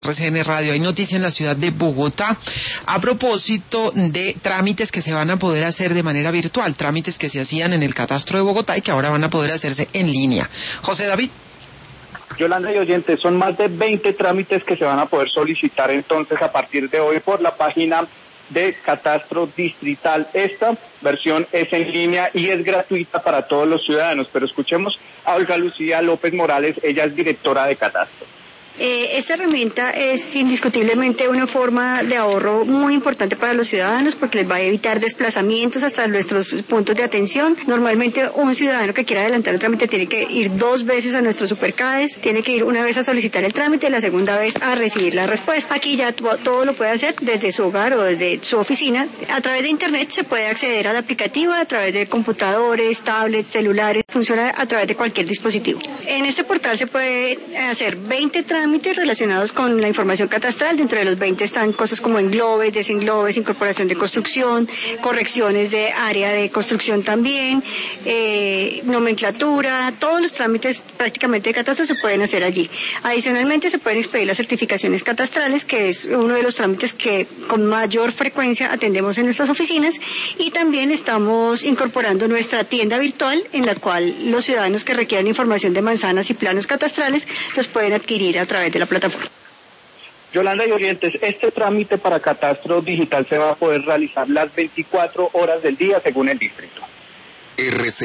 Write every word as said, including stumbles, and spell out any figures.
R C N Radio. Hay noticia en la ciudad de Bogotá a propósito de trámites que se van a poder hacer de manera virtual, trámites que se hacían en el catastro de Bogotá y que ahora van a poder hacerse en línea. José David. Yolanda y oyentes, son más de veinte trámites que se van a poder solicitar entonces a partir de hoy por la página de Catastro Distrital. Esta versión es en línea y es gratuita para todos los ciudadanos, pero escuchemos a Olga Lucía López Morales, ella es directora de Catastro. Eh, esta herramienta es indiscutiblemente una forma de ahorro muy importante para los ciudadanos porque les va a evitar desplazamientos hasta nuestros puntos de atención. Normalmente un ciudadano que quiera adelantar el trámite tiene que ir dos veces a nuestros supercades, tiene que ir una vez a solicitar el trámite y la segunda vez a recibir la respuesta. Aquí ya todo lo puede hacer desde su hogar o desde su oficina. A través de internet se puede acceder al aplicativo a través de computadores, tablets, celulares, funciona a través de cualquier dispositivo. En este portal se puede hacer veinte trámites relacionados con la información catastral. Dentro de los veinte están cosas como englobes, desenglobes, incorporación de construcción, correcciones de área de construcción también, eh, nomenclatura, todos los trámites prácticamente de catastro se pueden hacer allí. Adicionalmente se pueden expedir las certificaciones catastrales, que es uno de los trámites que con mayor frecuencia atendemos en nuestras oficinas, y también estamos incorporando nuestra tienda virtual en la cual los ciudadanos que requieran información de manzanas y planos catastrales los pueden adquirir a través de la plataforma. Yolanda y oyentes, este trámite para Catastro Digital se va a poder realizar las veinticuatro horas del día según el distrito. R C